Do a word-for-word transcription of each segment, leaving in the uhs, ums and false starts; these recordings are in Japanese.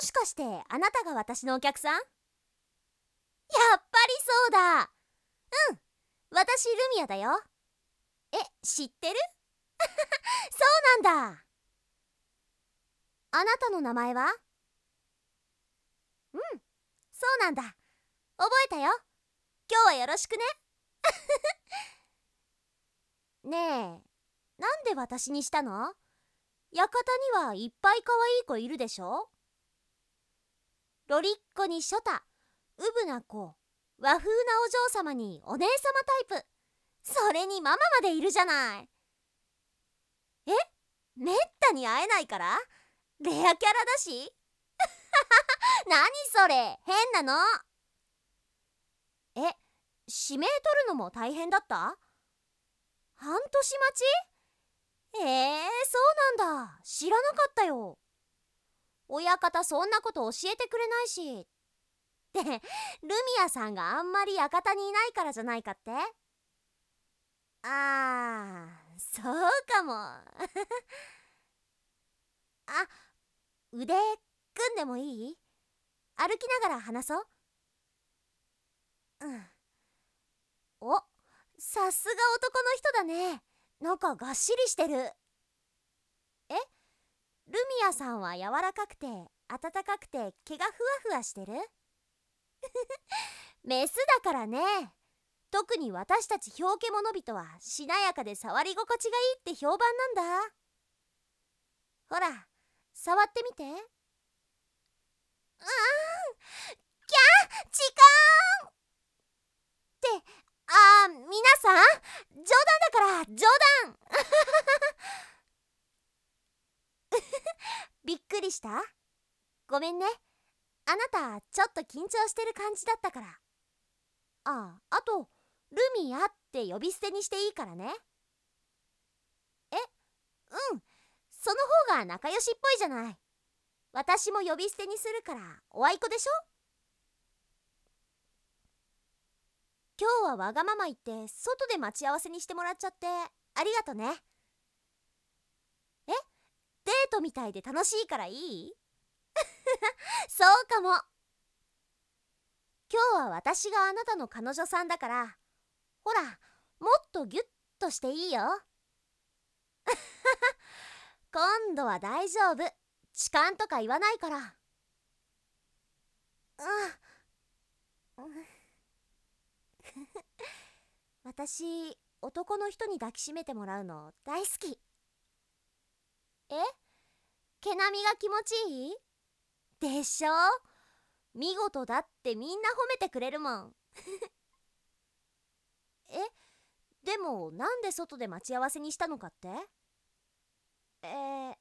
しかしてあなたが私のお客さん？やっぱりそうだ。うん、私ルミアだよ。え、知ってる？そうなんだ。あなたの名前は？うん、そうなんだ。覚えたよ。今日はよろしくね。ねえ、なんで私にしたの？館にはいっぱい可愛い子いるでしょ？ロリッコにショタ、ウブな子、和風なお嬢様にお姉様タイプ、それにママまでいるじゃない。え、めったに会えないから？レアキャラだし。何それ、変なの。え、指名取るのも大変だった？半年待ち？えー、そうなんだ。知らなかったよ。親方そんなこと教えてくれないし。で、ルミアさんがあんまり館にいないからじゃないかって？あー、そうかも。あ、腕組んでもいい？歩きながら話そう。うん。お、さすが男の人だね。なんかがっしりしてる。え、ルミアさんは柔らかくて暖かくて毛がふわふわしてる？メスだからね。特に私たちヒョウケモノビトはしなやかで触り心地がいいって評判なんだ。ほら、触ってみて。うーん、キャー、痴漢って、あー、皆さん、冗談だから、冗談。びっくりした？ごめんね。あなたちょっと緊張してる感じだったから。ああ、あとルミアって呼び捨てにしていいからね。え、うん、その方が仲良しっぽいじゃない。私も呼び捨てにするからおあいこでしょ。今日はわがまま言って外で待ち合わせにしてもらっちゃってありがとね。え、デートみたいで楽しいからいい？そうかも。今日は私があなたの彼女さんだから、ほら、もっとギュッとしていいよ。今度は大丈夫。痴漢とか言わないから。うん、私、男の人に抱きしめてもらうの大好き。え、毛並みが気持ちいい？でしょ？見事だってみんな褒めてくれるもん。え、でもなんで外で待ち合わせにしたのかって？えー、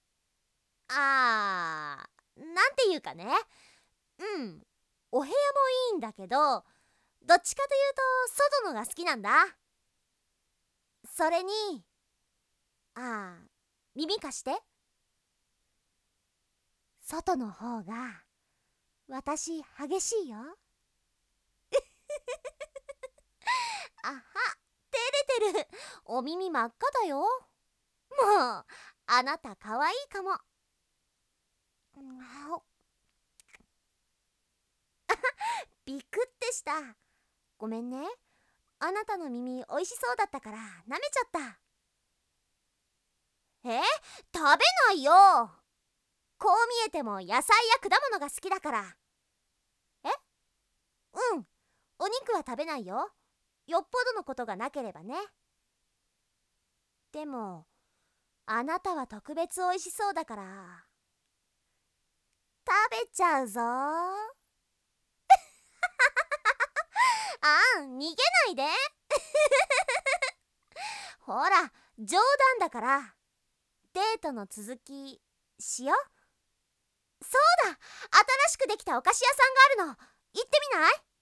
あー、なんていうかね。うん、お部屋もいいんだけど、どっちかというと外のが好きなんだ。それに、あー、耳貸して。外の方が私激しいよ。あは、照れてる。お耳真っ赤だよ。もう、あなた可愛いかも。ビクってした。ごめんね。あなたの耳おいしそうだったから舐めちゃった。え、食べないよ。こう見えても野菜や果物が好きだから。え、うん、お肉は食べないよ。よっぽどのことがなければね。でもあなたは特別おいしそうだから食べちゃうぞ。あん、逃げないで。ほら、冗談だから。デートの続きしよう。そうだ、新しくできたお菓子屋さんがあるの。行ってみない？